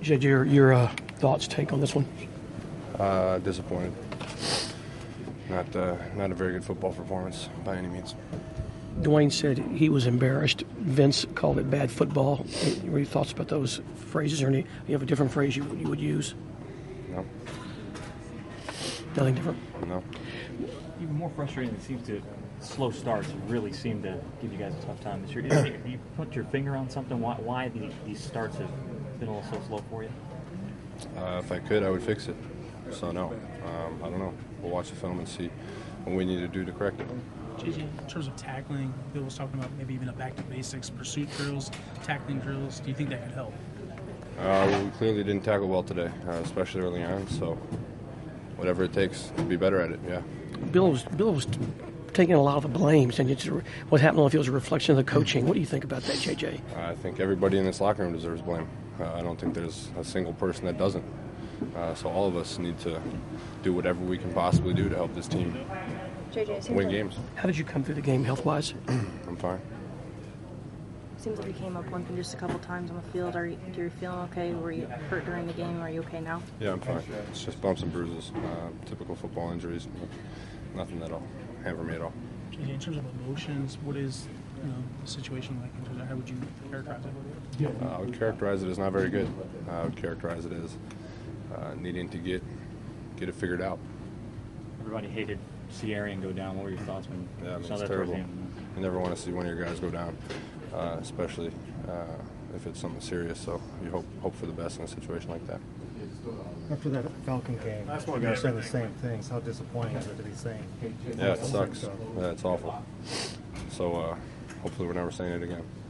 Jed, your thoughts, take on this one? Disappointed. Not a very good football performance by any means. Dwayne said he was embarrassed. Vince called it bad football. What are your thoughts about those phrases? Or you have a different phrase you would use? No. Nothing different? No. Even more frustrating, it seems to slow starts really seem to give you guys a tough time this year. Do you put your finger on something? Why these starts have been a little so slow for you? If I could, I would fix it. So no, I don't know. We'll watch the film and see what we need to do to correct it. JJ, in terms of tackling, Bill was talking about maybe even a back to basics, pursuit drills, tackling drills. Do you think that could help? We clearly didn't tackle well today, especially early on. So whatever it takes to be better at it, yeah. Bill was taking a lot of the blame, saying what happened if it was a reflection of the coaching. What do you think about that, JJ? I think everybody in this locker room deserves blame. I don't think there's a single person that doesn't. So all of us need to do whatever we can possibly do to help this team win games. How did you come through the game health-wise? I'm fine. Seems like you came up limping just a couple times on the field. Do you feeling okay? Were you hurt during the game? Are you okay now? Yeah, I'm fine. It's just bumps and bruises, typical football injuries. Nothing that'll hamper me at all. JJ, in terms of emotions, what is the situation like? In terms of how would you characterize it? I would characterize it as not very good. I would characterize it as needing to get it figured out. Everybody hated Ciarian go down. What were your thoughts when you saw it's that terrible. towards the end? You never want to see one of your guys go down, especially if it's something serious. So you hope for the best in a situation like that. After that Falcon game, you were saying the same things. How disappointing is it to be saying? Yeah, it sucks. Yeah, it's awful. So hopefully we're never saying it again.